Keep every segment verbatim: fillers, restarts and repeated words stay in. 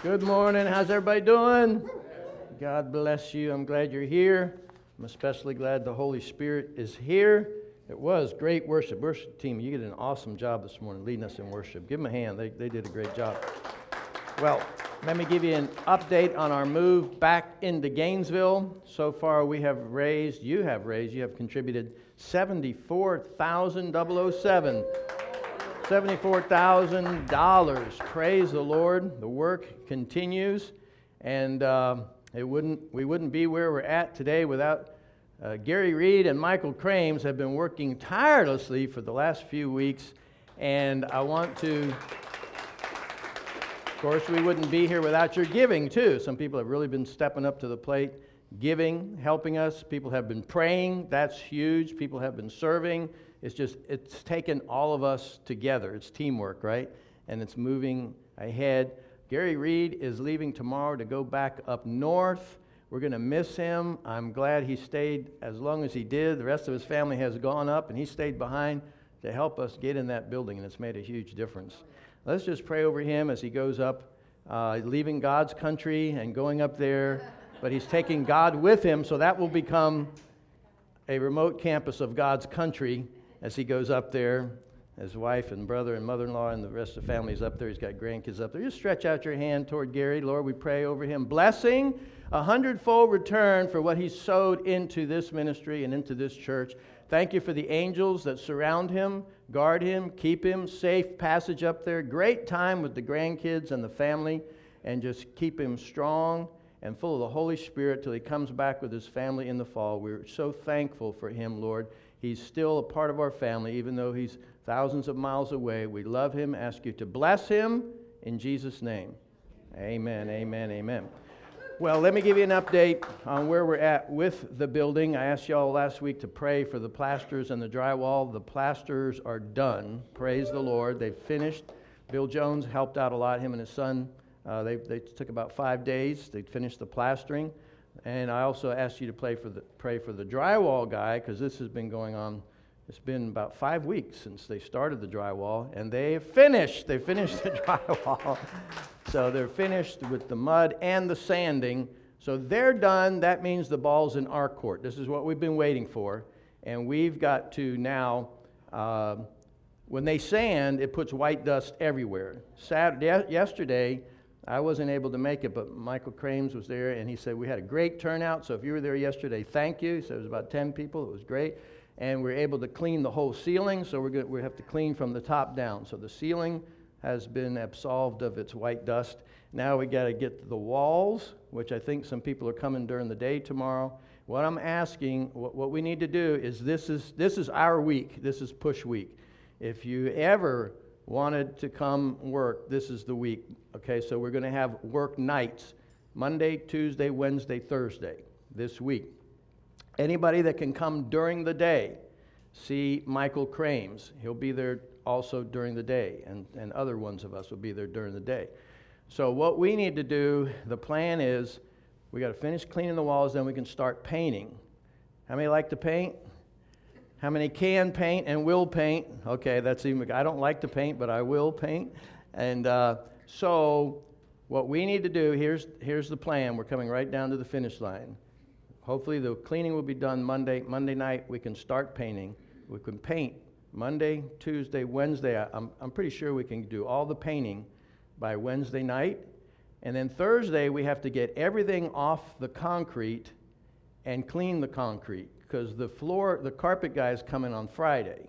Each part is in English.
Good morning. How's everybody doing? God bless you. I'm glad you're here. I'm especially glad the Holy Spirit is here. It was great worship. Worship team, you did an awesome job this morning leading us in worship. Give them a hand. They, they did a great job. Well, let me give you an update on our move back into Gainesville. So far, we have raised, you have raised, you have contributed seventy-four thousand seven. seventy-four thousand dollars. Praise the Lord. The work continues, and uh, it wouldn't we wouldn't be where we're at today without uh, Gary Reed and Michael Crames have been working tirelessly for the last few weeks, and I want to, of course, we wouldn't be here without your giving too. Some people have really been stepping up to the plate, giving, helping us. People have been praying. That's huge. People have been serving. It's just, it's taken all of us together. It's teamwork, right? And it's moving ahead. Gary Reed is leaving tomorrow to go back up north. We're going to miss him. I'm glad he stayed as long as he did. The rest of his family has gone up, and he stayed behind to help us get in that building, and it's made a huge difference. Let's just pray over him as he goes up, uh, leaving God's country and going up there. But he's taking God with him, so that will become a remote campus of God's country as he goes up there. His wife and brother and mother-in-law and the rest of the family is up there. He's got grandkids up there. Just stretch out your hand toward Gary. Lord, we pray over him. Blessing, a hundredfold return for what he sowed into this ministry and into this church. Thank you for the angels that surround him, guard him, keep him, safe passage up there. Great time with the grandkids and the family, and just keep him strong and full of the Holy Spirit till he comes back with his family in the fall. We're so thankful for him, Lord. He's still a part of our family, even though he's thousands of miles away. We love him. Ask you to bless him in Jesus' name. Amen, amen, amen. Well, let me give you an update on where we're at with the building. I asked y'all last week to pray for the plasters and the drywall. The plasters are done. Praise the Lord. They've finished. Bill Jones helped out a lot, him and his son. Uh, they, they took about five days. They finished the plastering. And I also asked you to pray for the, pray for the drywall guy, because this has been going on. It's been about five weeks since they started the drywall, and they finished. They finished the drywall. So they're finished with the mud and the sanding. So they're done. That means the ball's in our court. This is what we've been waiting for. And we've got to now, uh, when they sand, it puts white dust everywhere. Saturday, yesterday, I wasn't able to make it, but Michael Crames was there, and he said, we had a great turnout, so if you were there yesterday, thank you. He said it was about ten people. It was great. And we were able to clean the whole ceiling, so we're going we have to clean from the top down. So the ceiling has been absolved of its white dust. Now we got to get the walls, which I think some people are coming during the day tomorrow. What I'm asking, what, what we need to do is this is this is our week. This is push week. If you ever wanted to come work, this is the week. Okay, so we're going to have work nights, Monday, Tuesday, Wednesday, Thursday, this week. Anybody that can come during the day, see Michael Crames. He'll be there also during the day, and, and other ones of us will be there during the day. So what we need to do, the plan is, we got to finish cleaning the walls, then we can start painting. How many like to paint? How many can paint and will paint? Okay, that's even, I don't like to paint, but I will paint. And uh, so what we need to do, here's here's the plan. We're coming right down to the finish line. Hopefully the cleaning will be done Monday. Monday night, we can start painting. We can paint Monday, Tuesday, Wednesday. I, I'm, I'm pretty sure we can do all the painting by Wednesday night. And then Thursday, we have to get everything off the concrete and clean the concrete, because the floor, the carpet guy is coming on Friday.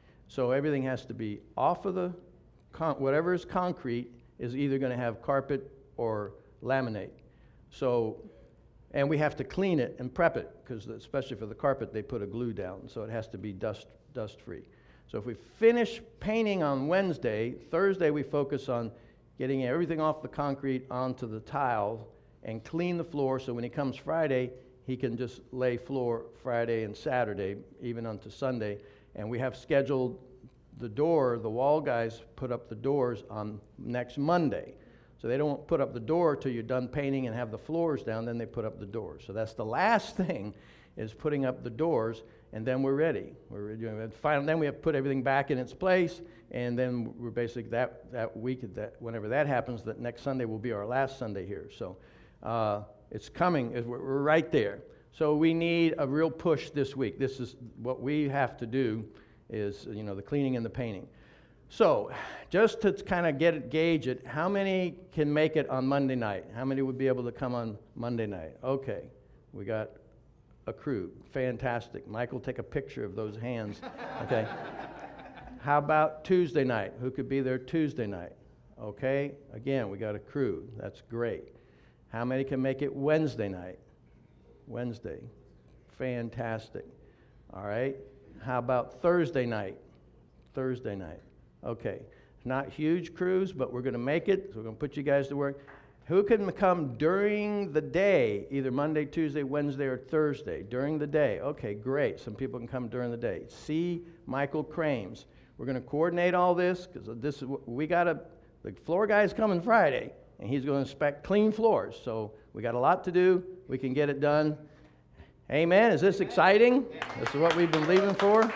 So everything has to be off of the, con- whatever is concrete is either going to have carpet or laminate. So, and we have to clean it and prep it, because especially for the carpet, they put a glue down, so it has to be dust, dust-free. So if we finish painting on Wednesday, Thursday we focus on getting everything off the concrete onto the tile and clean the floor, so when he comes Friday, he can just lay floor Friday and Saturday, even onto Sunday. And we have scheduled the door, the wall guys put up the doors on next Monday. So they don't put up the door till you're done painting and have the floors down, then they put up the doors. So that's the last thing is putting up the doors, and then we're ready. We're you know, final, then we have to put everything back in its place, and then we're basically that that week that whenever that happens, that next Sunday will be our last Sunday here. So uh, it's coming. We're, we're right there. So we need a real push this week. This is what we have to do. Is you know the cleaning and the painting. So, just to kind of get it, gauge it, how many can make it on Monday night? How many would be able to come on Monday night? Okay, we got a crew. Fantastic. Michael, take a picture of those hands. Okay. How about Tuesday night? Who could be there Tuesday night? Okay, again, we got a crew. That's great. How many can make it Wednesday night? Wednesday. Fantastic. All right. How about Thursday night? Thursday night. Okay, not huge crews, but we're going to make it, so we're going to put you guys to work. Who can come during the day, either Monday, Tuesday, Wednesday, or Thursday, during the day? Okay, great. Some people can come during the day. See Michael Crames. We're going to coordinate all this, because this is we got to, the floor guy's coming Friday, and he's going to inspect clean floors. So we got a lot to do. We can get it done. Amen. Is this exciting? This is what we've been believing for.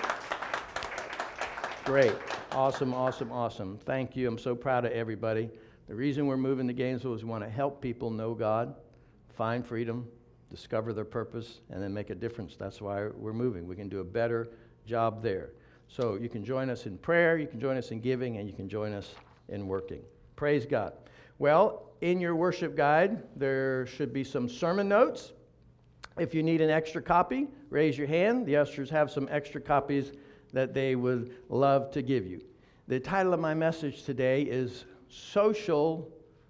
Great. Awesome, awesome, awesome. Thank you. I'm so proud of everybody. The reason we're moving to Gainesville is we want to help people know God, find freedom, discover their purpose, and then make a difference. That's why we're moving. We can do a better job there. So you can join us in prayer, you can join us in giving, and you can join us in working. Praise God. Well, in your worship guide, there should be some sermon notes. If you need an extra copy, raise your hand. The ushers have some extra copies that they would love to give you. The title of my message today is Social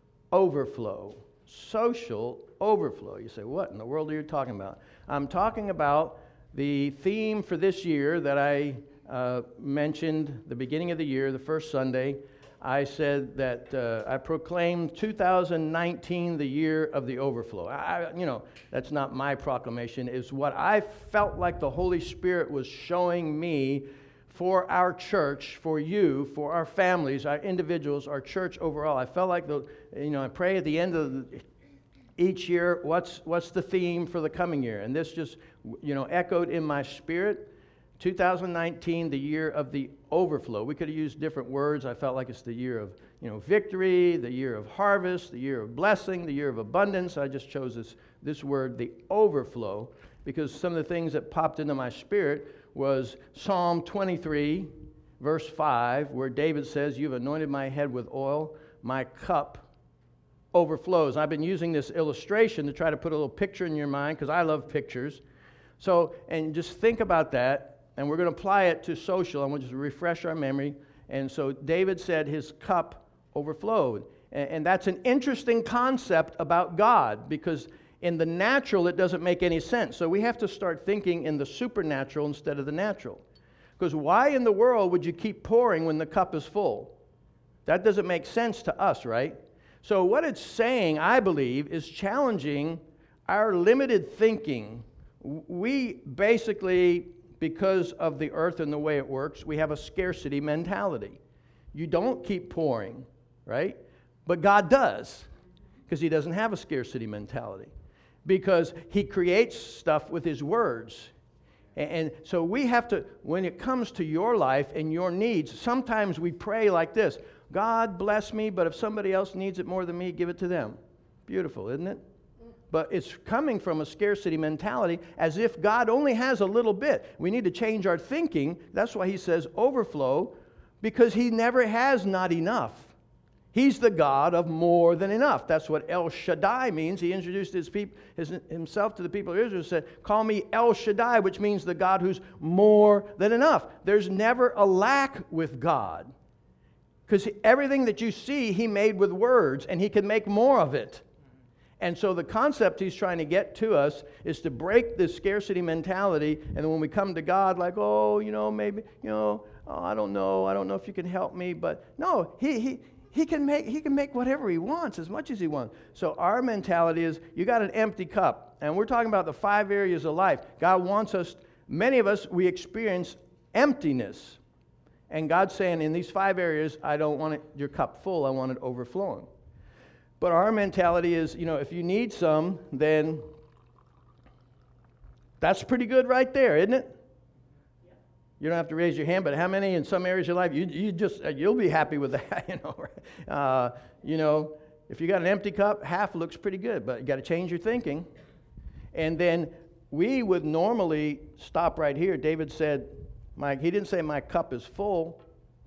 Overflow. Social Overflow. You say, what in the world are you talking about? I'm talking about the theme for this year that I uh, mentioned the beginning of the year, the first Sunday. I said that uh, I proclaimed two thousand nineteen the year of the overflow. I, you know, that's not my proclamation. It's what I felt like the Holy Spirit was showing me for our church, for you, for our families, our individuals, our church overall. I felt like, the, you know, I pray at the end of the, each year, what's what's the theme for the coming year? And this just, you know, echoed in my spirit. two thousand nineteen, the year of the overflow. We could have used different words. I felt like it's the year of, you know, victory, the year of harvest, the year of blessing, the year of abundance. I just chose this, this word, the overflow, because some of the things that popped into my spirit was Psalm twenty-three, verse five, where David says, "You've anointed my head with oil, my cup overflows." I've been using this illustration to try to put a little picture in your mind, because I love pictures. So, and just think about that. And we're going to apply it to social. I want to just refresh our memory. And so David said his cup overflowed. And, and that's an interesting concept about God, because in the natural, it doesn't make any sense. So we have to start thinking in the supernatural instead of the natural. Because why in the world would you keep pouring when the cup is full? That doesn't make sense to us, right? So what it's saying, I believe, is challenging our limited thinking. We basically, because of the earth and the way it works, we have a scarcity mentality. You don't keep pouring, right? But God does, because He doesn't have a scarcity mentality, because He creates stuff with His words. And, and so we have to, when it comes to your life and your needs, sometimes we pray like this: God bless me, but if somebody else needs it more than me, give it to them. Beautiful, isn't it? But it's coming from a scarcity mentality, as if God only has a little bit. We need to change our thinking. That's why He says overflow, because He never has not enough. He's the God of more than enough. That's what El Shaddai means. He introduced his peop- his, himself to the people of Israel and said, "Call me El Shaddai," which means the God who's more than enough. There's never a lack with God, because everything that you see, He made with words, and He can make more of it. And so the concept He's trying to get to us is to break this scarcity mentality. And then when we come to God, like, oh, you know, maybe, you know, oh, I don't know, I don't know if you can help me. But no, he he he can make he can make whatever He wants, as much as He wants. So our mentality is, you got an empty cup, and we're talking about the five areas of life. God wants us. Many of us, we experience emptiness, and God's saying, in these five areas, I don't want it, your cup full. I want it overflowing. But our mentality is, you know, if you need some, then That's pretty good right there, isn't it? You don't have to raise your hand, but how many in some areas of your life, you, you just, you'll be happy with that, you know. Uh, you know, if you got an empty cup, half looks pretty good, but you got to change your thinking. And then we would normally stop right here. David said, "My," he didn't say my cup is full,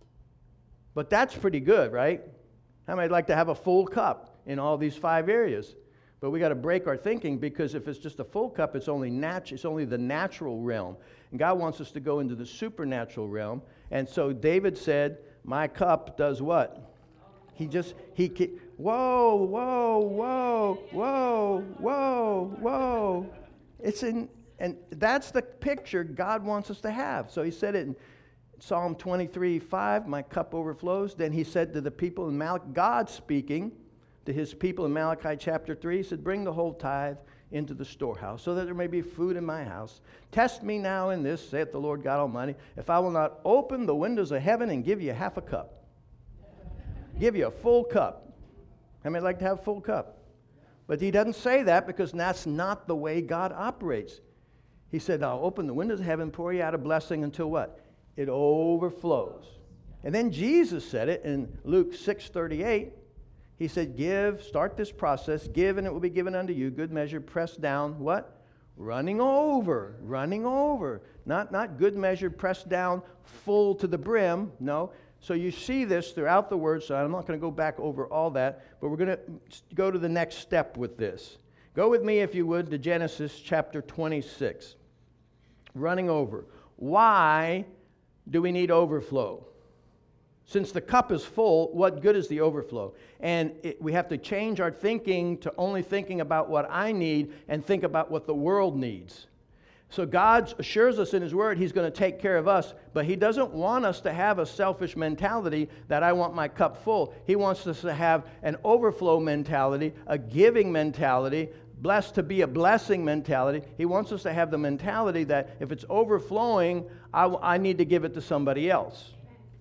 but that's pretty good, right? How many would like to have a full cup in all these five areas? But we got to break our thinking, because if it's just a full cup, it's only nat- it's only the natural realm. And God wants us to go into the supernatural realm. And so David said, "My cup does what?" He just, he, whoa, whoa, whoa, whoa, whoa, whoa. It's in, and that's the picture God wants us to have. So he said it in Psalm twenty-three five, "My cup overflows." Then he said to the people in Malachi, God speaking to his people in Malachi chapter three, he said, "Bring the whole tithe into the storehouse, so that there may be food in my house. Test me now in this, saith the Lord God Almighty, if I will not open the windows of heaven and give you half a cup." Give you a full cup. How many like to have a full cup? But he doesn't say that, because that's not the way God operates. He said, "I'll open the windows of heaven, pour you out a blessing until what? It overflows." And then Jesus said it in Luke six thirty-eight. He said, "Give, start this process, give and it will be given unto you, good measure, pressed down," what? Running over, running over. Not, not good measure, pressed down, full to the brim, no. So you see this throughout the Word, so I'm not going to go back over all that, but we're going to go to the next step with this. Go with me, if you would, to Genesis chapter twenty-six. Running over. Why do we need overflow? Since the cup is full, what good is the overflow? And it, we have to change our thinking to only thinking about what I need and think about what the world needs. So God assures us in His Word He's going to take care of us, but He doesn't want us to have a selfish mentality that I want my cup full. He wants us to have an overflow mentality, a giving mentality, blessed to be a blessing mentality. He wants us to have the mentality that if it's overflowing, I, I need to give it to somebody else.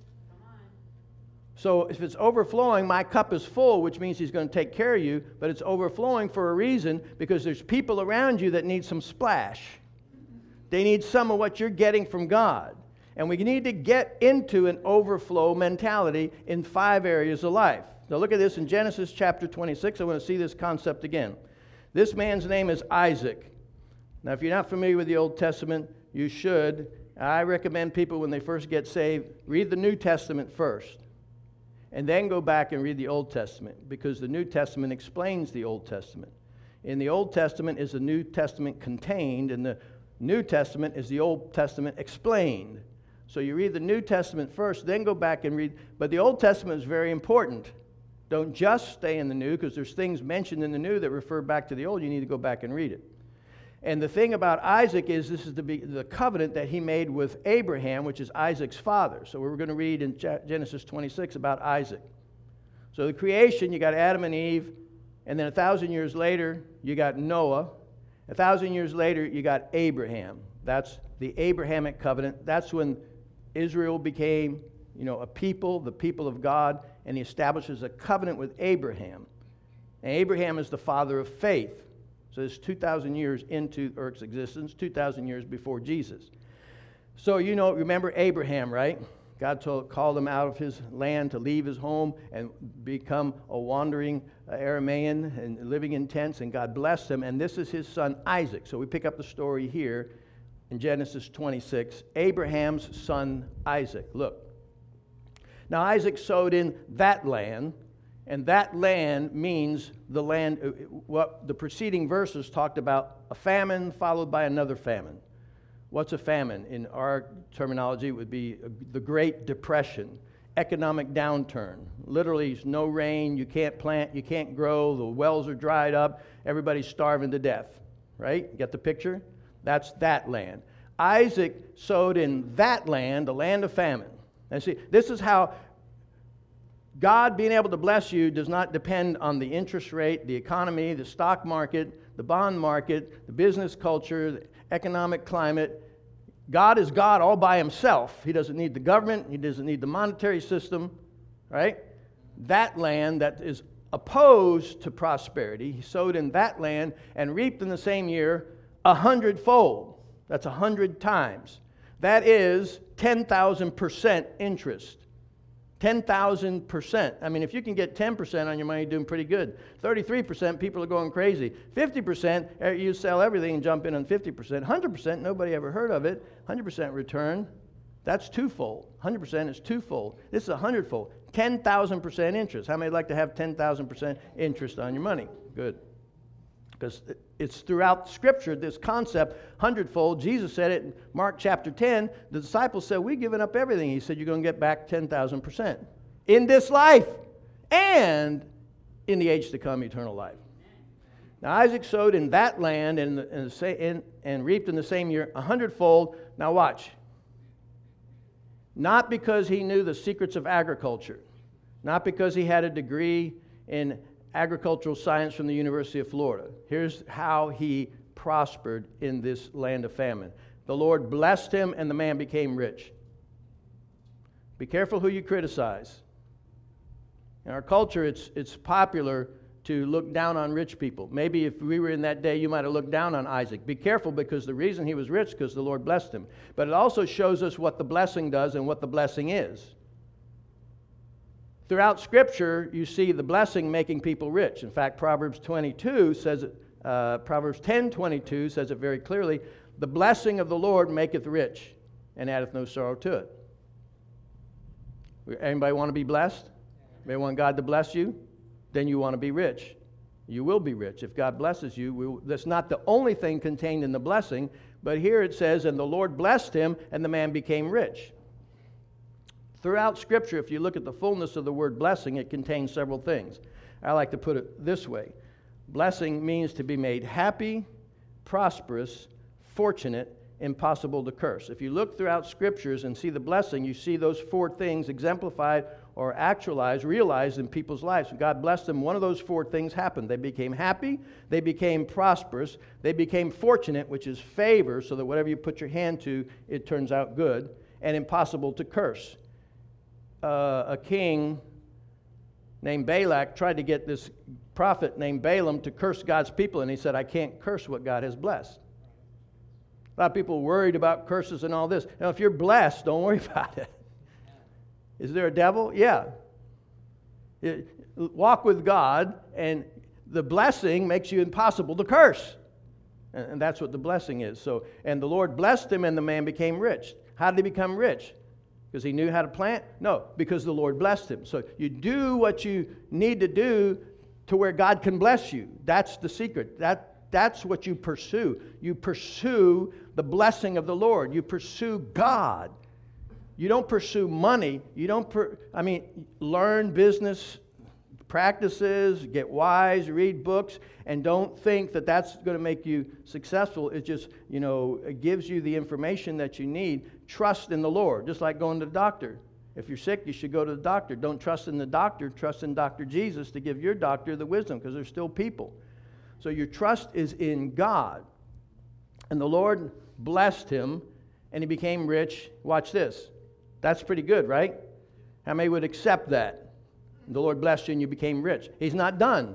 So if it's overflowing, my cup is full, which means He's going to take care of you, but it's overflowing for a reason, because there's people around you that need some splash. They need some of what you're getting from God. And we need to get into an overflow mentality in five areas of life. Now look at this in Genesis chapter twenty-six. I want to see this concept again. This man's name is Isaac. Now if you're not familiar with the Old Testament, you should. I recommend people, when they first get saved, read the New Testament first. And then go back and read the Old Testament, because the New Testament explains the Old Testament. In the Old Testament is the New Testament contained, and the New Testament is the Old Testament explained. So you read the New Testament first, then go back and read. But the Old Testament is very important. Don't just stay in the New, because there's things mentioned in the New that refer back to the Old. You need to go back and read it. And the thing about Isaac is this is the, the covenant that he made with Abraham, which is Isaac's father. So we're going to read in Genesis twenty-six about Isaac. So the creation, you got Adam and Eve, and then a thousand years later, you got Noah. A thousand years later, you got Abraham. That's the Abrahamic covenant. That's when Israel became, you know, a people, the people of God, and he establishes a covenant with Abraham. And Abraham is the father of faith. So it's two thousand years into Earth's existence, two thousand years before Jesus. So you know, remember Abraham, right? God told, called him out of his land to leave his home and become a wandering uh, Aramean and living in tents, and God blessed him, and this is his son Isaac. So we pick up the story here in Genesis twenty-six, Abraham's son Isaac. Look. Now Isaac sowed in that land, and that land means the land, what the preceding verses talked about, a famine followed by another famine. What's a famine? In our terminology, it would be the Great Depression, economic downturn. Literally, no rain, you can't plant, you can't grow, the wells are dried up, everybody's starving to death, right? You get the picture? That's that land. Isaac sowed in that land, the land of famine. And see, this is how God being able to bless you does not depend on the interest rate, the economy, the stock market, the bond market, the business culture, the economic climate. God is God all by Himself. He doesn't need the government. He doesn't need the monetary system, right? That land that is opposed to prosperity, He sowed in that land and reaped in the same year a hundredfold. That's a hundred times. That is ten thousand percent interest. ten thousand percent. I mean, if you can get ten percent on your money, you're doing pretty good. thirty-three percent, people are going crazy. fifty percent, you sell everything and jump in on fifty percent. one hundred percent, nobody ever heard of it. one hundred percent return, that's twofold. one hundred percent is twofold. This is a hundredfold. ten thousand percent interest. How many would like to have ten thousand percent interest on your money? Good. Because it's throughout Scripture, this concept, hundredfold. Jesus said it in Mark chapter ten. The disciples said, we've given up everything. He said, you're going to get back ten thousand percent in this life and in the age to come, eternal life. Now, Isaac sowed in that land and, and, and, and reaped in the same year a hundredfold. Now, watch. Not because he knew the secrets of agriculture, not because he had a degree in agricultural science from the University of Florida. Here's how he prospered in this land of famine. The Lord blessed him, and the man became rich. Be careful who you criticize. In our culture, it's, it's popular to look down on rich people. Maybe if we were in that day, you might have looked down on Isaac. Be careful, because the reason he was rich, because the Lord blessed him. But it also shows us what the blessing does and what the blessing is. Throughout Scripture, you see the blessing making people rich. In fact, Proverbs twenty-two says it, uh, Proverbs ten twenty-two says it very clearly. The blessing of the Lord maketh rich, and addeth no sorrow to it. Anybody want to be blessed? Anybody want God to bless you? Then you want to be rich. You will be rich. If God blesses you, we will, that's not the only thing contained in the blessing, but here it says, and the Lord blessed him, and the man became rich. Throughout Scripture, if you look at the fullness of the word blessing, it contains several things. I like to put it this way. Blessing means to be made happy, prosperous, fortunate, impossible to curse. If you look throughout Scriptures and see the blessing, you see those four things exemplified or actualized, realized in people's lives. When God blessed them, one of those four things happened. They became happy, they became prosperous, they became fortunate, which is favor, so that whatever you put your hand to, it turns out good, and impossible to curse. Uh, a king named Balak tried to get this prophet named Balaam to curse God's people, and he said, I can't curse what God has blessed. A lot of people are worried about curses and all this. Now, if you're blessed, don't worry about it. Is there a devil? Yeah. It, walk with God, and the blessing makes you impossible to curse. And, and that's what the blessing is. So, and the Lord blessed him, and the man became rich. How did he become rich? Because he knew how to plant? No, because the Lord blessed him. So you do what you need to do to where God can bless you. That's the secret. That, that's what you pursue. You pursue the blessing of the Lord. You pursue God. You don't pursue money. You don't, per, I mean, learn business practices, get wise, read books, and don't think that that's going to make you successful. It just, you know, it gives you the information that you need. Trust in the Lord, just like going to the doctor. If you're sick, you should go to the doctor. Don't trust in the doctor. Trust in Doctor Jesus to give your doctor the wisdom, because they're still people. So your trust is in God. And the Lord blessed him, and he became rich. Watch this. That's pretty good, right? How many would accept that? The Lord blessed you and you became rich. He's not done.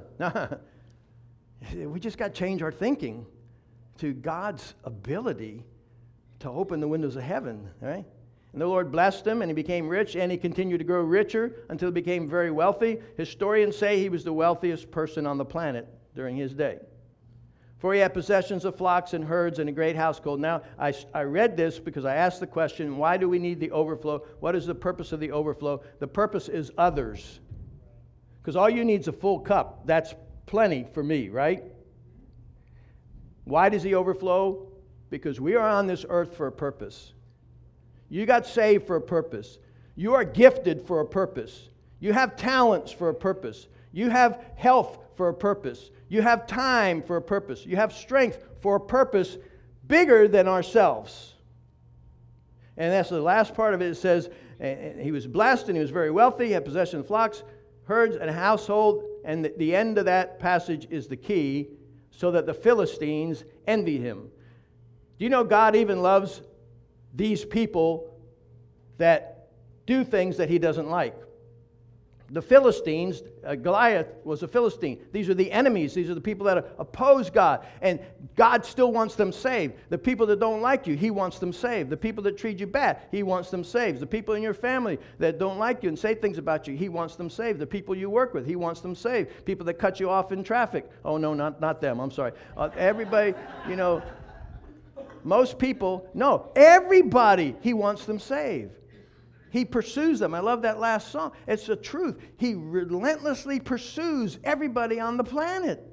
We just got to change our thinking to God's ability to open the windows of heaven, right? And the Lord blessed him, and he became rich, and he continued to grow richer until he became very wealthy. Historians say he was the wealthiest person on the planet during his day. For he had possessions of flocks and herds and a great household. Now, I, I read this because I asked the question, why do we need the overflow? What is the purpose of the overflow? The purpose is others. Because all you need is a full cup. That's plenty for me, right? Why does he overflow? Because we are on this earth for a purpose. You got saved for a purpose. You are gifted for a purpose. You have talents for a purpose. You have health for a purpose. You have time for a purpose. You have strength for a purpose bigger than ourselves. And that's the last part of it. It says, he was blessed and he was very wealthy. He had possession of flocks, herds, and a household. And the end of that passage is the key, so that the Philistines envy him. Do you know God even loves these people that do things that he doesn't like? The Philistines, uh, Goliath was a Philistine. These are the enemies. These are the people that oppose God. And God still wants them saved. The people that don't like you, He wants them saved. The people that treat you bad, He wants them saved. The people in your family that don't like you and say things about you, He wants them saved. The people you work with, He wants them saved. People that cut you off in traffic. Oh, no, not, not them. I'm sorry. Uh, everybody, you know, most people, no, everybody, He wants them saved. He pursues them. I love that last song. It's the truth. He relentlessly pursues everybody on the planet.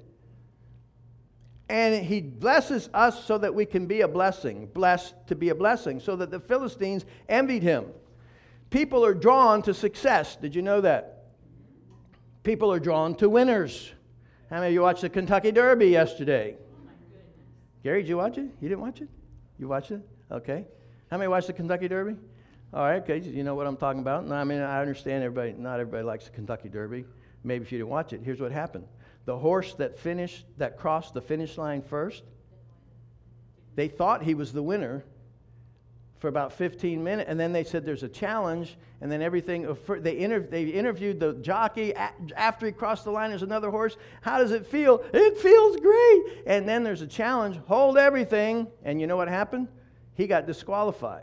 And He blesses us so that we can be a blessing. Blessed to be a blessing. So that the Philistines envied Him. People are drawn to success. Did you know that? People are drawn to winners. How many of you watched the Kentucky Derby yesterday? Gary, did you watch it? You didn't watch it? You watched it? Okay. How many watched the Kentucky Derby? All right, okay, you know what I'm talking about. No, I mean, I understand everybody, not everybody likes the Kentucky Derby. Maybe if you didn't watch it, here's what happened. The horse that finished, that crossed the finish line first, they thought he was the winner for about fifteen minutes, and then they said there's a challenge, and then everything, they, inter, they interviewed the jockey after he crossed the line. There's another horse. How does it feel? It feels great. And then there's a challenge. Hold everything. And you know what happened? He got disqualified.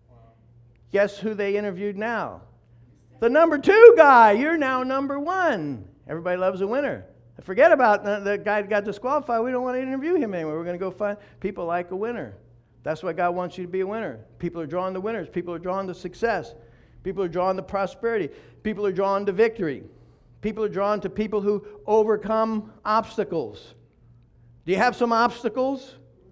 Guess who they interviewed now? The number two guy. You're now number one. Everybody loves a winner. Forget about the, the guy that got disqualified. We don't want to interview him anymore. We're going to go find people like a winner. That's why God wants you to be a winner. People are drawn to winners. People are drawn to success. People are drawn to prosperity. People are drawn to victory. People are drawn to people who overcome obstacles. Do you have some obstacles?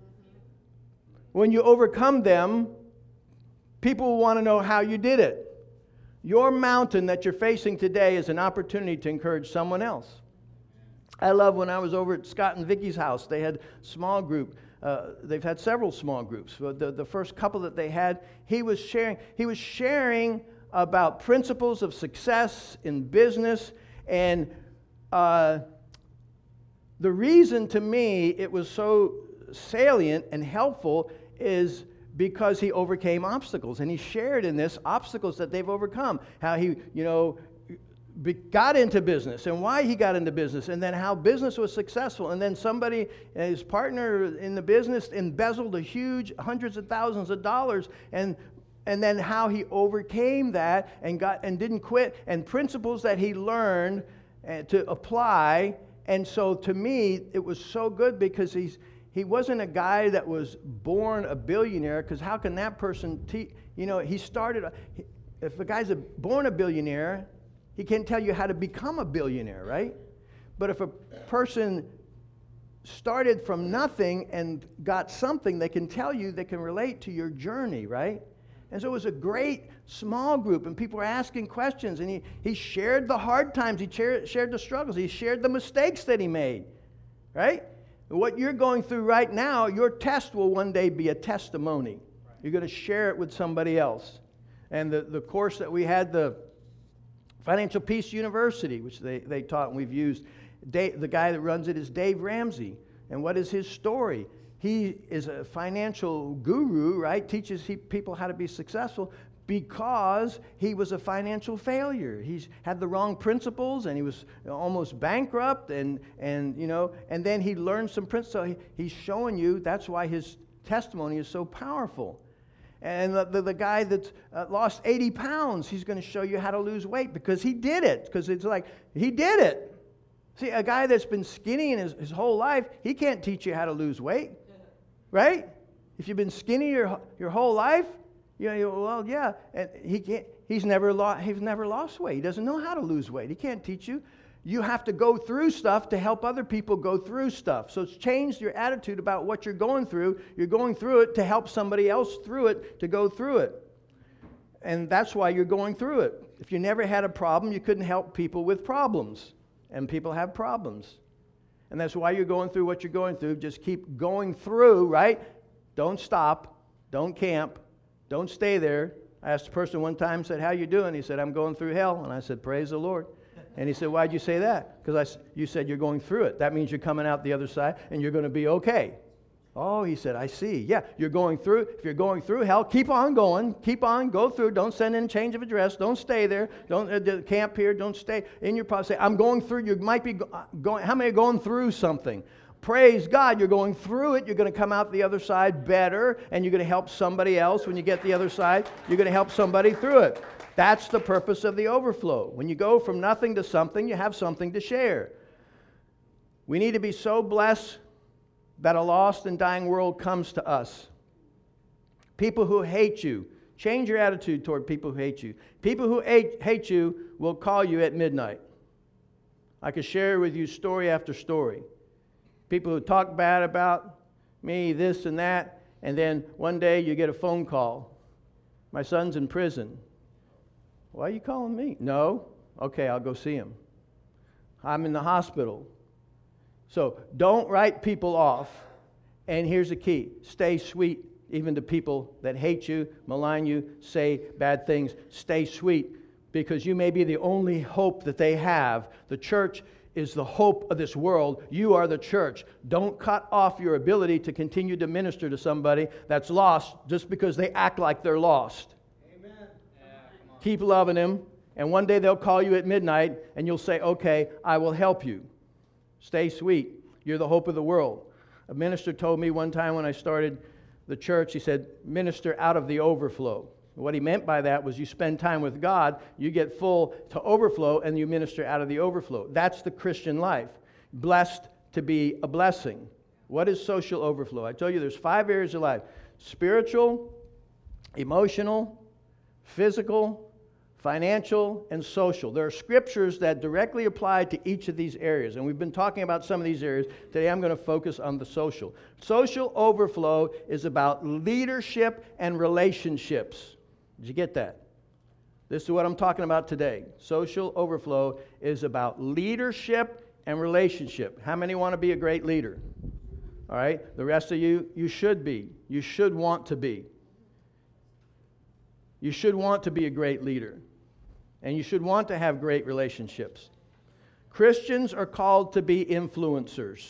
When you overcome them, people will want to know how you did it. Your mountain that you're facing today is an opportunity to encourage someone else. I love when I was over at Scott and Vicky's house. They had a small group. Uh, they've had several small groups. The, the first couple that they had, he was sharing. He was sharing about principles of success in business, and uh, the reason to me it was so salient and helpful is because he overcame obstacles, and he shared in this obstacles that they've overcome. How he, you know, got into business and why he got into business, and then how business was successful, and then somebody, his partner in the business, embezzled a huge hundreds of thousands of dollars, and and then how he overcame that and got and didn't quit, and principles that he learned uh, to apply. And so to me, it was so good because he's. He wasn't a guy that was born a billionaire, because how can that person, te- you know, he started, if a guy's a, born a billionaire, he can't tell you how to become a billionaire, right? But if a person started from nothing and got something, they can tell you, they can relate to your journey, right? And so it was a great small group, and people were asking questions, and he, he shared the hard times, he shared, shared the struggles, he shared the mistakes that he made, right? What you're going through right now, your test will one day be a testimony. You're going to share it with somebody else. And the, the course that we had, the Financial Peace University, which they, they taught and we've used, Dave, the guy that runs it is Dave Ramsey. And what is his story? He is a financial guru, right? Teaches he, people how to be successful because he was a financial failure. He's had the wrong principles, and he was almost bankrupt, and, and you know, and then he learned some principles. So he, he's showing you that's why his testimony is so powerful. And the, the, the guy that uh, lost eighty pounds, he's going to show you how to lose weight because he did it. Because it's like, he did it. See, a guy that's been skinny in his, his whole life, he can't teach you how to lose weight, right? If you've been skinny your, your whole life, you know, well, yeah, and he can't. He's never lost. He's never lost weight. He doesn't know how to lose weight. He can't teach you. You have to go through stuff to help other people go through stuff. So it's changed your attitude about what you're going through. You're going through it to help somebody else through it, to go through it, and that's why you're going through it. If you never had a problem, you couldn't help people with problems, and people have problems, and that's why you're going through what you're going through. Just keep going through, right? Don't stop. Don't camp. Don't stay there. I asked a person one time, said, how you doing? He said, I'm going through hell. And I said, praise the Lord. And he said, why'd you say that? Because I, you said you're going through it. That means you're coming out the other side and you're going to be okay. Oh, he said, I see. Yeah, you're going through. If you're going through hell, keep on going. Keep on, go through. Don't send in change of address. Don't stay there. Don't uh, camp here. Don't stay in your place. Say, I'm going through. You might be go- going. How many are going through something? Praise God, you're going through it. You're going to come out the other side better, and you're going to help somebody else when you get the other side. You're going to help somebody through it. That's the purpose of the overflow. When you go from nothing to something, you have something to share. We need to be so blessed that a lost and dying world comes to us. People who hate you, change your attitude toward people who hate you. People who hate, hate you will call you at midnight. I could share with you story after story. People who talk bad about me, this and that, and then one day you get a phone call. My son's in prison. Why are you calling me? No. Okay, I'll go see him. I'm in the hospital. So don't write people off. And here's the key. Stay sweet even to people that hate you, malign you, say bad things. Stay sweet because you may be the only hope that they have. The church is the hope of this world. You are the church. Don't cut off your ability to continue to minister to somebody that's lost just because they act like they're lost. Amen. Yeah, come on. Keep loving them. And one day they'll call you at midnight and you'll say, okay, I will help you. Stay sweet. You're the hope of the world. A minister told me one time when I started the church, he said, minister out of the overflow. What he meant by that was you spend time with God, you get full to overflow, and you minister out of the overflow. That's the Christian life. Blessed to be a blessing. What is social overflow? I told you there's five areas of life. Spiritual, emotional, physical, financial, and social. There are scriptures that directly apply to each of these areas, and we've been talking about some of these areas. Today I'm going to focus on the social. Social overflow is about leadership and relationships. Did you get that? This is what I'm talking about today. Social overflow is about leadership and relationship. How many want to be a great leader? All right? The rest of you, you should be. You should want to be. You should want to be a great leader. And you should want to have great relationships. Christians are called to be influencers.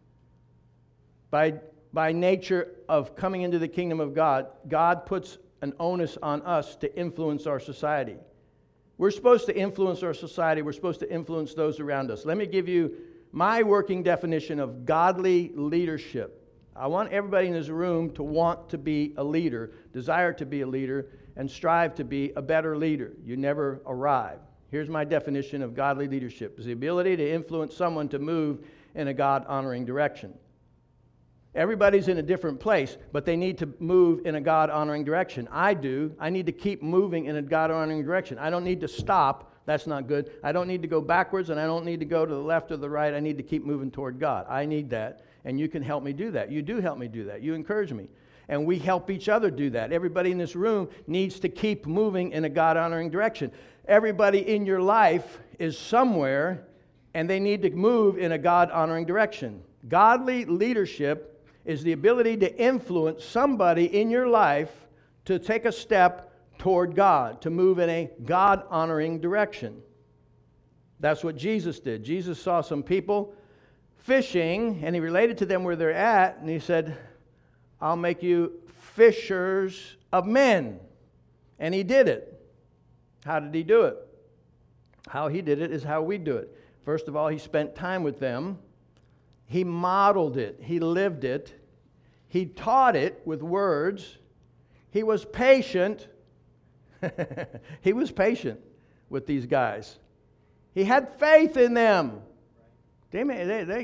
By, by nature of coming into the kingdom of God, God puts an onus on us to influence our society. We're supposed to influence our society. We're supposed to influence those around us. Let me give you my working definition of godly leadership. I want everybody in this room to want to be a leader, desire to be a leader, and strive to be a better leader. You never arrive. Here's my definition of godly leadership. It's the ability to influence someone to move in a God-honoring direction. Everybody's in a different place, but they need to move in a God-honoring direction. I do. I need to keep moving in a God-honoring direction. I don't need to stop. That's not good. I don't need to go backwards, and I don't need to go to the left or the right. I need to keep moving toward God. I need that, and you can help me do that. You do help me do that. You encourage me. And we help each other do that. Everybody in this room needs to keep moving in a God-honoring direction. Everybody in your life is somewhere, and they need to move in a God-honoring direction. Godly leadership is the ability to influence somebody in your life to take a step toward God, to move in a God-honoring direction. That's what Jesus did. Jesus saw some people fishing, and he related to them where they're at, and he said, I'll make you fishers of men. And he did it. How did he do it? How he did it is how we do it. First of all, he spent time with them. He modeled it. He lived it. He taught it with words. He was patient. He was patient with these guys. He had faith in them. They, they, they,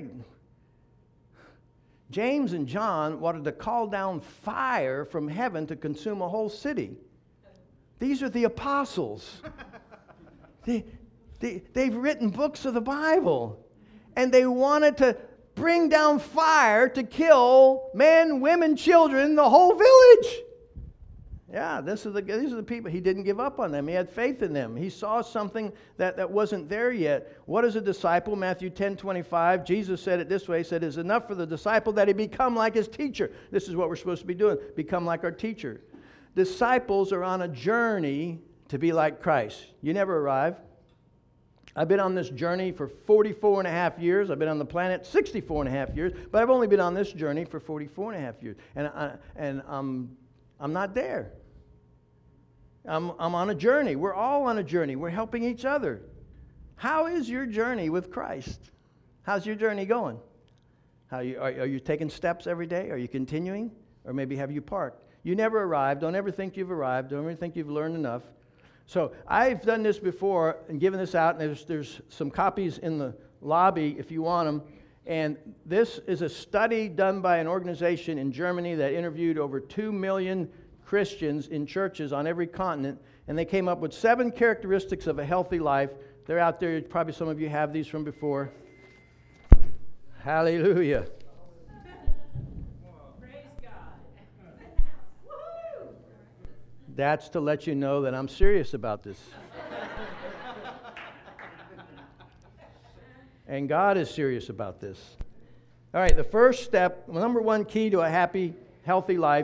James and John wanted to call down fire from heaven to consume a whole city. These are the apostles. they, they, they've written books of the Bible. And they wanted to bring down fire to kill men, women, children, the whole village. Yeah, this is the, these are the people. He didn't give up on them. He had faith in them. He saw something that, that wasn't there yet. What is a disciple? Matthew ten twenty-five. Jesus said it this way. He said, it's enough for the disciple that he become like his teacher. This is what we're supposed to be doing. Become like our teacher. Disciples are on a journey to be like Christ. You never arrive. I've been on this journey for forty-four and a half years. I've been on the planet sixty-four and a half years, but I've only been on this journey for forty-four and a half years. And, I, and I'm, I'm not there. I'm, I'm on a journey. We're all on a journey. We're helping each other. How is your journey with Christ? How's your journey going? How you, are, are you taking steps every day? Are you continuing? Or maybe have you parked? You never arrived. Don't ever think you've arrived. Don't ever think you've learned enough. So I've done this before and given this out, and there's, there's some copies in the lobby if you want them. And this is a study done by an organization in Germany that interviewed over two million Christians in churches on every continent, and they came up with seven characteristics of a healthy life. They're out there. Probably some of you have these from before. Hallelujah. That's to let you know that I'm serious about this. And God is serious about this. All right, the first step, number one key to a happy, healthy life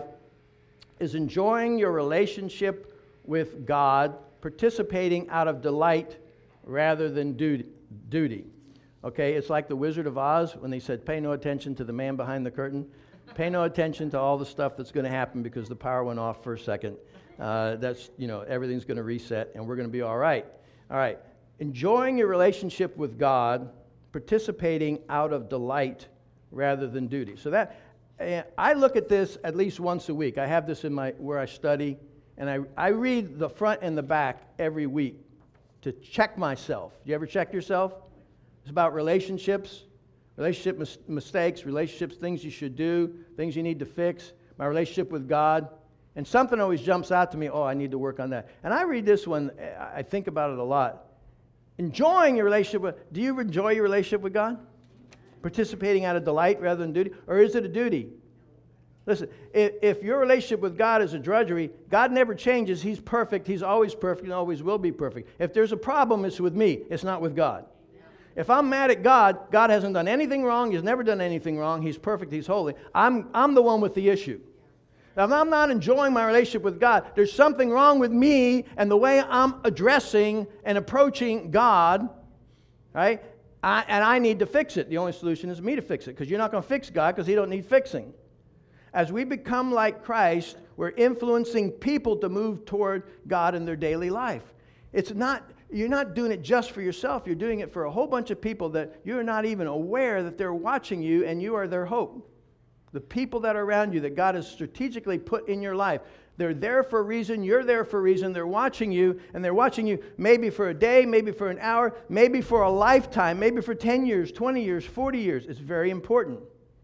is enjoying your relationship with God, participating out of delight rather than duty. Okay, it's like the Wizard of Oz when they said, pay no attention to the man behind the curtain. Pay no attention to all the stuff that's going to happen because the power went off for a second. Uh, that's, you know, everything's going to reset and we're going to be all right. All right. Enjoying your relationship with God, participating out of delight rather than duty. So that, uh, I look at this at least once a week. I have this in my, where I study, and I, I read the front and the back every week to check myself. Do you ever check yourself? It's about relationships, relationship mis- mistakes, relationships, things you should do, things you need to fix, my relationship with God. And something always jumps out to me, oh, I need to work on that. And I read this one, I think about it a lot. Enjoying your relationship with, do you enjoy your relationship with God? Participating out of delight rather than duty? Or is it a duty? Listen, if, if your relationship with God is a drudgery, God never changes. He's perfect. He's always perfect and always will be perfect. If there's a problem, it's with me. It's not with God. If I'm mad at God, God hasn't done anything wrong. He's never done anything wrong. He's perfect. He's holy. I'm, I'm the one with the issue. Now, if I'm not enjoying my relationship with God, there's something wrong with me and the way I'm addressing and approaching God, right? I, and I need to fix it. The only solution is me to fix it, because you're not going to fix God because He don't need fixing. As we become like Christ, we're influencing people to move toward God in their daily life. It's not, you're not doing it just for yourself. You're doing it for a whole bunch of people that you're not even aware that they're watching you and you are their hope. The people that are around you that God has strategically put in your life, they're there for a reason, you're there for a reason, they're watching you, and they're watching you maybe for a day, maybe for an hour, maybe for a lifetime, maybe for ten years, twenty years, forty years. It's very important.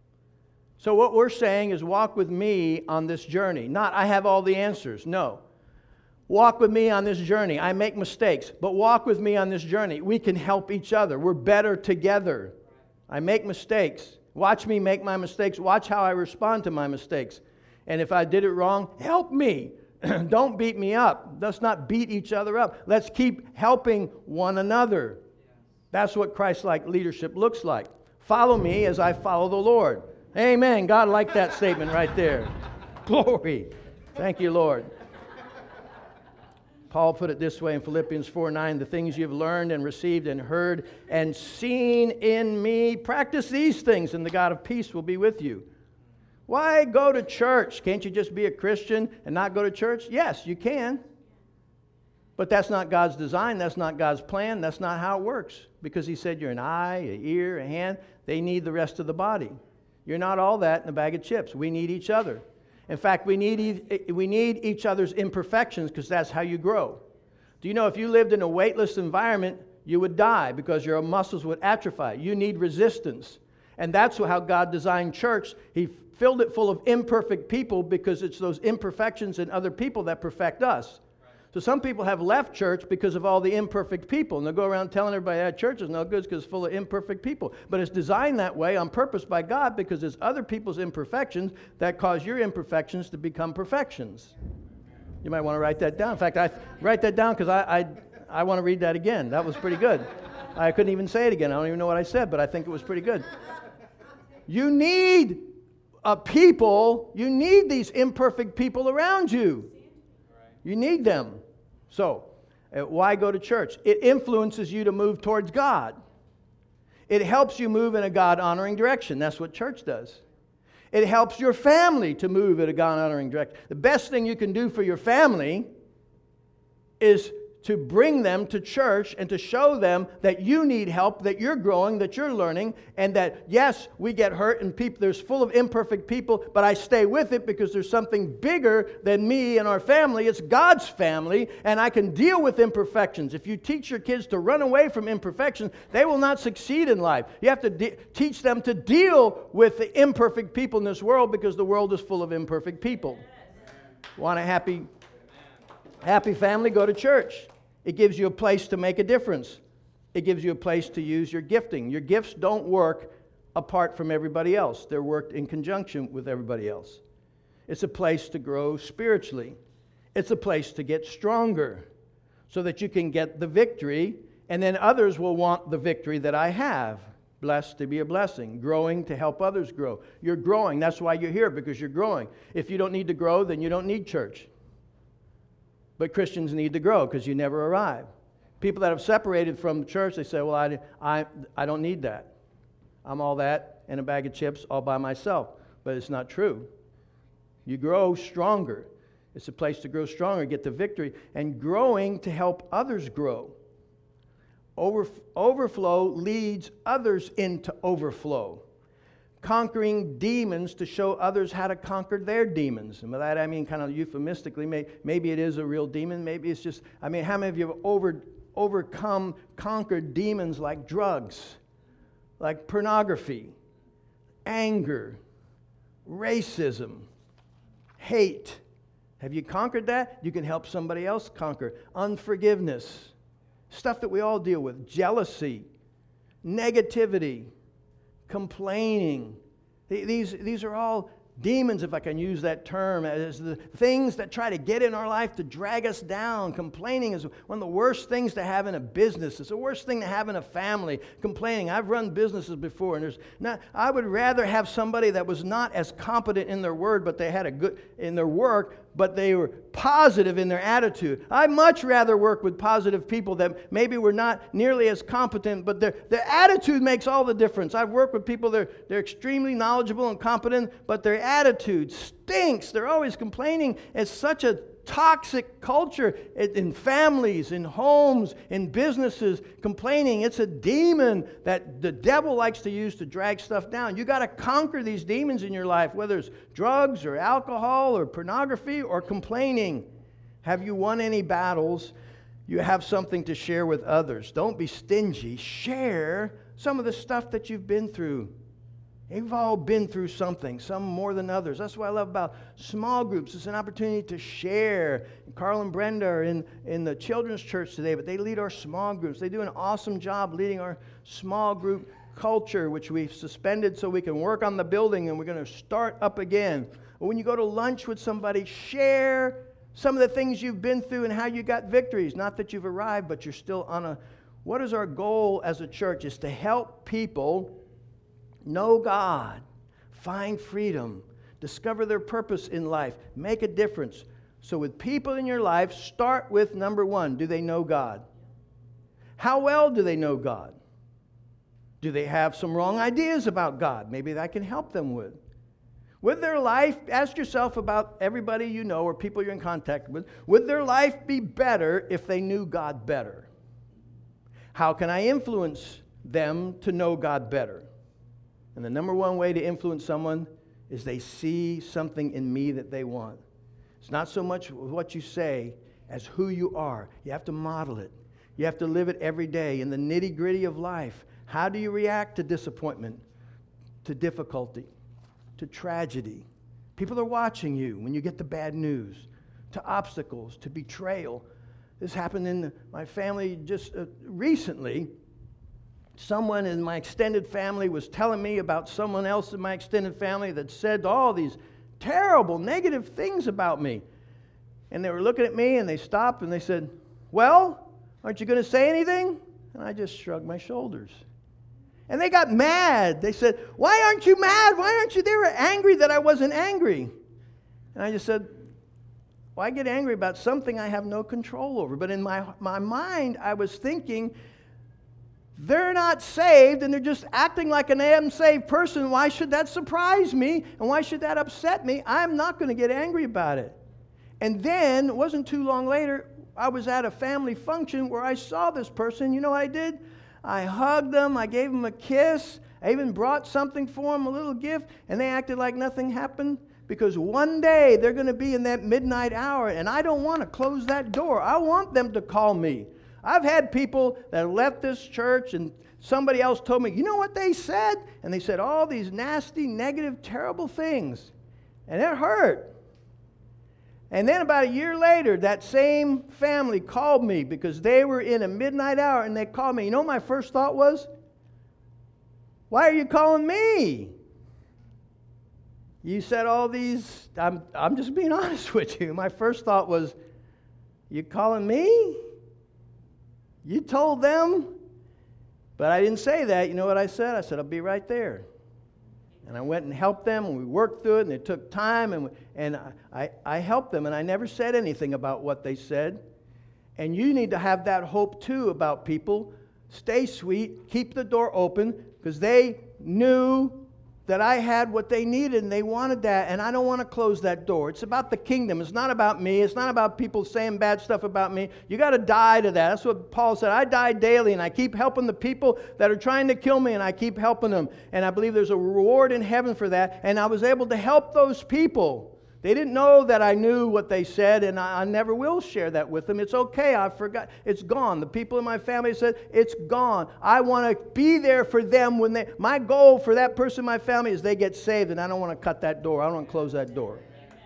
So what we're saying is walk with me on this journey. Not I have all the answers. No. Walk with me on this journey. I make mistakes, but walk with me on this journey. We can help each other. We're better together. I make mistakes. Watch me make my mistakes. Watch how I respond to my mistakes. And if I did it wrong, help me. Don't beat me up. Let's not beat each other up. Let's keep helping one another. That's what Christ-like leadership looks like. Follow me as I follow the Lord. Amen. God liked that statement right there. Glory. Thank you, Lord. Paul put it this way in Philippians four nine, the things you've learned and received and heard and seen in me, practice these things and the God of peace will be with you. Why go to church? Can't you just be a Christian and not go to church? Yes, you can. But that's not God's design. That's not God's plan. That's not how it works. Because He said you're an eye, an ear, a hand. They need the rest of the body. You're not all that in a bag of chips. We need each other. In fact, we need, we need each other's imperfections because that's how you grow. Do you know if you lived in a weightless environment, you would die because your muscles would atrophy. You need resistance. And that's how God designed church. He filled it full of imperfect people because it's those imperfections in other people that perfect us. So some people have left church because of all the imperfect people. And they'll go around telling everybody that church is no good because it's full of imperfect people. But it's designed that way on purpose by God because it's other people's imperfections that cause your imperfections to become perfections. You might want to write that down. In fact, I write that down because I, I, I want to read that again. That was pretty good. I couldn't even say it again. I don't even know what I said, but I think it was pretty good. You need a people, you need these imperfect people around you. You need them. So, Uh, Why go to church? It influences you to move towards God. It helps you move in a God-honoring direction. That's what church does. It helps your family to move in a God-honoring direction. The best thing you can do for your family is to bring them to church and to show them that you need help, that you're growing, that you're learning, and that, yes, we get hurt and people, there's full of imperfect people, but I stay with it because there's something bigger than me and our family. It's God's family, and I can deal with imperfections. If you teach your kids to run away from imperfections, they will not succeed in life. You have to de- teach them to deal with the imperfect people in this world because the world is full of imperfect people. Want a happy Happy family, go to church. It gives you a place to make a difference. It gives you a place to use your gifting. Your gifts don't work apart from everybody else. They're worked in conjunction with everybody else. It's a place to grow spiritually. It's a place to get stronger so that you can get the victory, and then others will want the victory that I have. Blessed to be a blessing. Growing to help others grow. You're growing. That's why you're here, because you're growing. If you don't need to grow, then you don't need church. But Christians need to grow because you never arrive. People that have separated from the church, they say, well, I, I, I don't need that. I'm all that and a bag of chips all by myself. But it's not true. You grow stronger. It's a place to grow stronger, get the victory, and growing to help others grow. Over, overflow leads others into overflow. Conquering demons to show others how to conquer their demons. And by that I mean kind of euphemistically, may, maybe it is a real demon, maybe it's just, I mean, how many of you have over, overcome, conquered demons like drugs, like pornography, anger, racism, hate? Have you conquered that? You can help somebody else conquer. Unforgiveness, stuff that we all deal with, jealousy, negativity, complaining. These, these are all demons, if I can use that term, as the things that try to get in our life to drag us down. Complaining is one of the worst things to have in a business. It's the worst thing to have in a family. Complaining. I've run businesses before, and there's not. I would rather have somebody that was not as competent in their word, but they had a good in their work, but they were positive in their attitude. I'd much rather work with positive people that maybe were not nearly as competent, but their, their attitude makes all the difference. I've worked with people that are, they're extremely knowledgeable and competent, but their attitude stinks. They're always complaining. It's such a toxic culture in families, in homes, in businesses. Complaining, it's a demon that the devil likes to use to drag stuff down. You got to conquer these demons in your life, whether it's drugs or alcohol or pornography or complaining. Have you won any battles? You have something to share with others. Don't be stingy. Share some of the stuff that you've been through. We've all been through something, some more than others. That's what I love about small groups. It's an opportunity to share. Carl and Brenda are in, in the children's church today, but they lead our small groups. They do an awesome job leading our small group culture, which we've suspended so we can work on the building, and we're going to start up again. When you go to lunch with somebody, share some of the things you've been through and how you got victories. Not that you've arrived, but you're still on a... What is our goal as a church? Is to help people know God, find freedom, discover their purpose in life, make a difference. So with people in your life, start with number one, do they know God? How well do they know God? Do they have some wrong ideas about God? Maybe that can help them with. Would their life, ask yourself about everybody you know or people you're in contact with, would their life be better if they knew God better? How can I influence them to know God better? And the number one way to influence someone is they see something in me that they want. It's not so much what you say as who you are. You have to model it. You have to live it every day in the nitty-gritty of life. How do you react to disappointment, to difficulty, to tragedy? People are watching you when you get the bad news, to obstacles, to betrayal. This happened in my family just uh, recently. Someone in my extended family was telling me about someone else in my extended family that said all these terrible, negative things about me. And they were looking at me and they stopped and they said, well, aren't you going to say anything? And I just shrugged my shoulders. And they got mad. They said, why aren't you mad? Why aren't you? They were angry that I wasn't angry. And I just said, Why get angry about something I have no control over? But in my, my mind, I was thinking, they're not saved and they're just acting like an unsaved person. Why should that surprise me? And why should that upset me? I'm not going to get angry about it. And then, it wasn't too long later, I was at a family function where I saw this person. You know what I did? I hugged them. I gave them a kiss. I even brought something for them, a little gift. And they acted like nothing happened. Because one day they're going to be in that midnight hour. And I don't want to close that door. I want them to call me. I've had people that left this church and somebody else told me, you know what they said? And they said all these nasty, negative, terrible things. And it hurt. And then about a year later, that same family called me because they were in a midnight hour and they called me. You know what my first thought was? Why are you calling me? You said all these, I'm, I'm just being honest with you. My first thought was, you calling me? You told them, but I didn't say that. You know what I said? I said, I'll be right there. And I went and helped them, and we worked through it, and it took time, and, and I, I helped them, and I never said anything about what they said. And you need to have that hope, too, about people. Stay sweet, keep the door open, because they knew that I had what they needed, and they wanted that, and I don't want to close that door. It's about the kingdom. It's not about me. It's not about people saying bad stuff about me. You got to die to that. That's what Paul said. I die daily, and I keep helping the people that are trying to kill me, and I keep helping them. And I believe there's a reward in heaven for that, and I was able to help those people. They didn't know that I knew what they said, and I, I never will share that with them. It's okay. I forgot. It's gone. The people in my family said, it's gone. I want to be there for them when they, my goal for that person in my family is they get saved, and I don't want to cut that door. I don't want to close that door.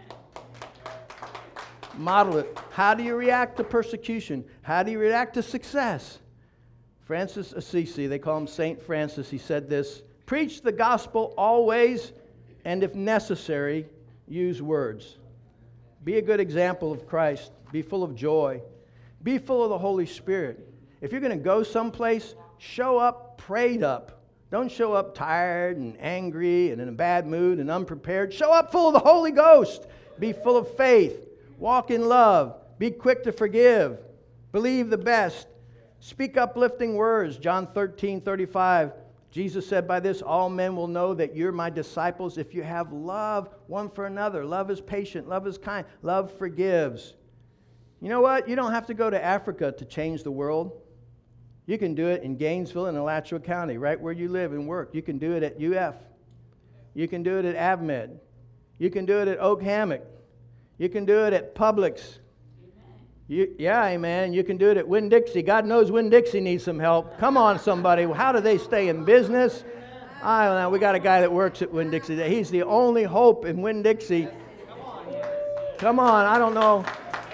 Model it. How do you react to persecution? How do you react to success? Francis Assisi, they call him Saint Francis, he said this, preach the gospel always, and if necessary, use words. Be a good example of Christ. Be full of joy. Be full of the Holy Spirit. If you're going to go someplace, show up prayed up. Don't show up tired and angry and in a bad mood and unprepared. Show up full of the Holy Ghost. Be full of faith. Walk in love. Be quick to forgive. Believe the best. Speak uplifting words. John thirteen thirty-five. Jesus said, by this all men will know that you're my disciples if you have love one for another. Love is patient. Love is kind. Love forgives. You know what? You don't have to go to Africa to change the world. You can do it in Gainesville and Alachua County, right where you live and work. You can do it at U F. You can do it at AvMed. You can do it at Oak Hammock. You can do it at Publix. You, yeah, amen. You can do it at Winn-Dixie. God knows Winn-Dixie needs some help. Come on, somebody. How do they stay in business? I don't know. We got a guy that works at Winn-Dixie. He's the only hope in Winn-Dixie. Come on. I don't know.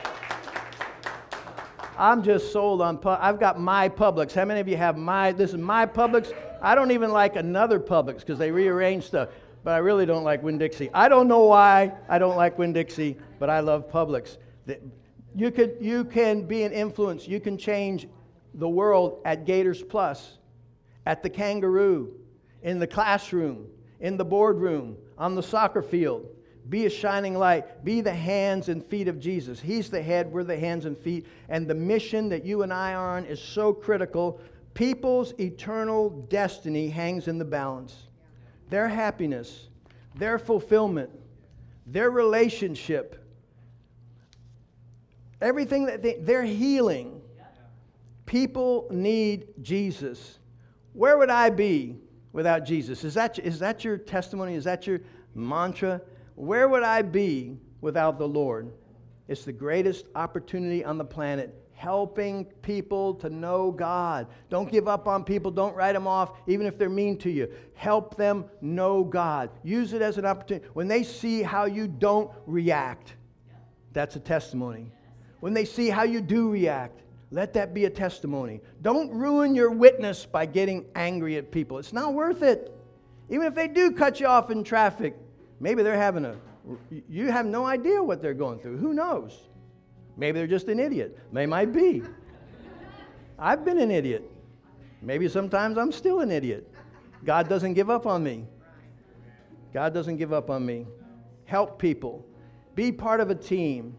I'm just sold on, I've got my Publix. How many of you have my, this is my Publix? I don't even like another Publix because they rearrange stuff. But I really don't like Winn-Dixie. I don't know why I don't like Winn-Dixie, but I love Publix. The, You could, you can be an influence. You can change the world at Gators Plus, at the Kangaroo, in the classroom, in the boardroom, on the soccer field. Be a shining light. Be the hands and feet of Jesus. He's the head. We're the hands and feet. And the mission that you and I are on is so critical. People's eternal destiny hangs in the balance. Their happiness, their fulfillment, their relationship, everything that they, they're healing. People need Jesus. Where would I be without Jesus? Is that, is that your testimony? Is that your mantra? Where would I be without the Lord? It's the greatest opportunity on the planet. Helping people to know God. Don't give up on people. Don't write them off, even if they're mean to you. Help them know God. Use it as an opportunity. When they see how you don't react, that's a testimony. When they see how you do react, let that be a testimony. Don't ruin your witness by getting angry at people. It's not worth it. Even if they do cut you off in traffic, maybe they're having a, you have no idea what they're going through. Who knows? Maybe they're just an idiot. They might be. I've been an idiot. Maybe sometimes I'm still an idiot. God doesn't give up on me. God doesn't give up on me. Help people. Be part of a team.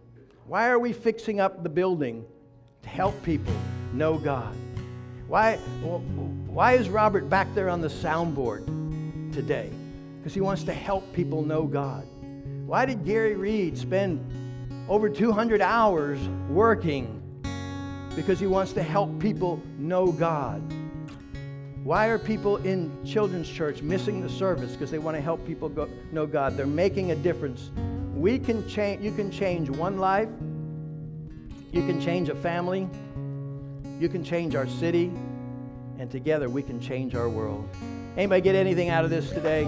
Why are we fixing up the building? To help people know God. Why, why is Robert back there on the soundboard today? Because he wants to help people know God. Why did Gary Reed spend over two hundred hours working? Because he wants to help people know God. Why are people in children's church missing the service? Because they want to help people go, know God. They're making a difference. We can change. You can change one life. You can change a family. You can change our city. And together we can change our world. Anybody get anything out of this today?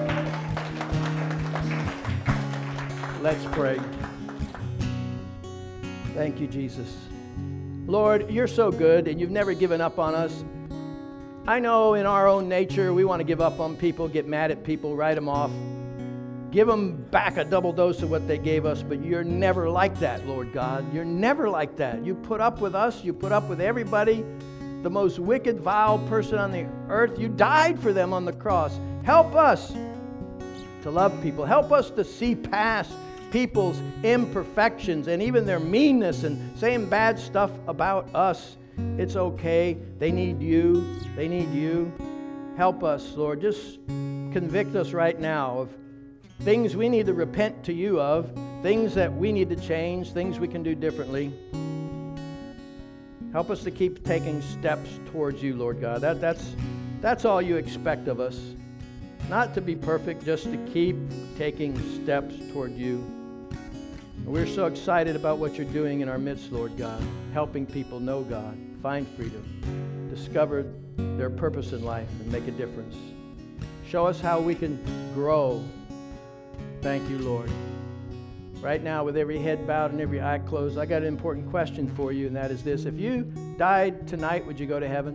Let's pray. Thank you, Jesus. Lord, you're so good, and you've never given up on us. I know in our own nature we want to give up on people, get mad at people, write them off, give them back a double dose of what they gave us, but you're never like that, Lord God. You're never like that. You put up with us. You put up with everybody, the most wicked, vile person on the earth. You died for them on the cross. Help us to love people. Help us to see past people's imperfections and even their meanness and saying bad stuff about us. It's okay. They need you. They need you. Help us, Lord. Just convict us right now of things we need to repent to you of, things that we need to change, things we can do differently. Help us to keep taking steps towards you, Lord God. That, that's, that's all you expect of us. Not to be perfect, just to keep taking steps toward you. We're so excited about what you're doing in our midst, Lord God, helping people know God, find freedom, discover their purpose in life, and make a difference. Show us how we can grow. Thank you, Lord. Right now, with every head bowed and every eye closed, I got an important question for you, and that is this. If you died tonight, would you go to heaven?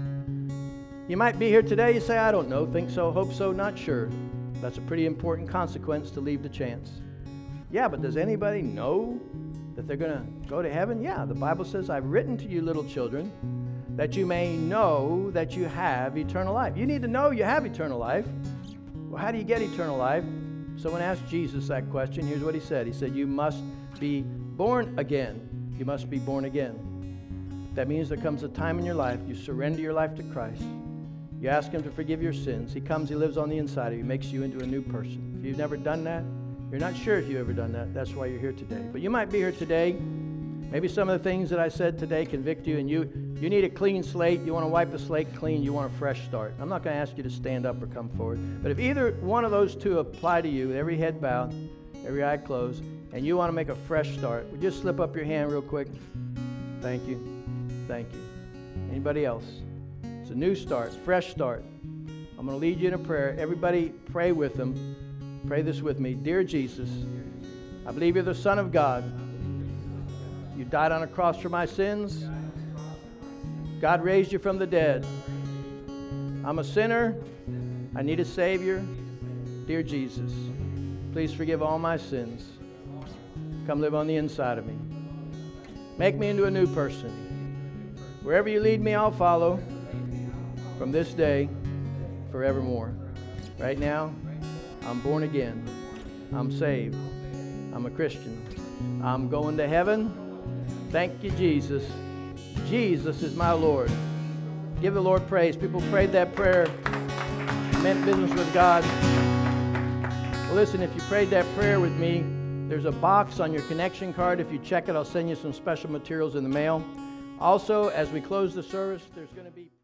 You might be here today, you say, I don't know, think so, hope so, not sure. That's a pretty important consequence to leave the chance. Yeah, but does anybody know that they're going to go to heaven? Yeah, the Bible says, I've written to you, little children, that you may know that you have eternal life. You need to know you have eternal life. Well, how do you get eternal life? Someone asked Jesus that question. Here's what he said. He said, you must be born again. You must be born again. That means there comes a time in your life you surrender your life to Christ. You ask him to forgive your sins. He comes, he lives on the inside of you, makes you into a new person. If you've never done that, you're not sure if you've ever done that. That's why you're here today. But you might be here today. Maybe some of the things that I said today convict you, and you, you need a clean slate. You want to wipe the slate clean. You want a fresh start. I'm not going to ask you to stand up or come forward. But if either one of those two apply to you, with every head bowed, every eye closed, and you want to make a fresh start, would you just slip up your hand real quick? Thank you. Thank you. Anybody else? It's a new start, fresh start. I'm going to lead you in a prayer. Everybody pray with them. Pray this with me. Dear Jesus, I believe you're the Son of God. You died on a cross for my sins. God raised you from the dead. I'm a sinner. I need a Savior. Dear Jesus, please forgive all my sins. Come live on the inside of me. Make me into a new person. Wherever you lead me, I'll follow. From this day, forevermore. Right now, I'm born again. I'm saved. I'm a Christian. I'm going to heaven. Thank you, Jesus. Jesus is my Lord. Give the Lord praise. People prayed that prayer, meant business with God. Well, listen, if you prayed that prayer with me, there's a box on your connection card. If you check it, I'll send you some special materials in the mail. Also, as we close the service, there's going to be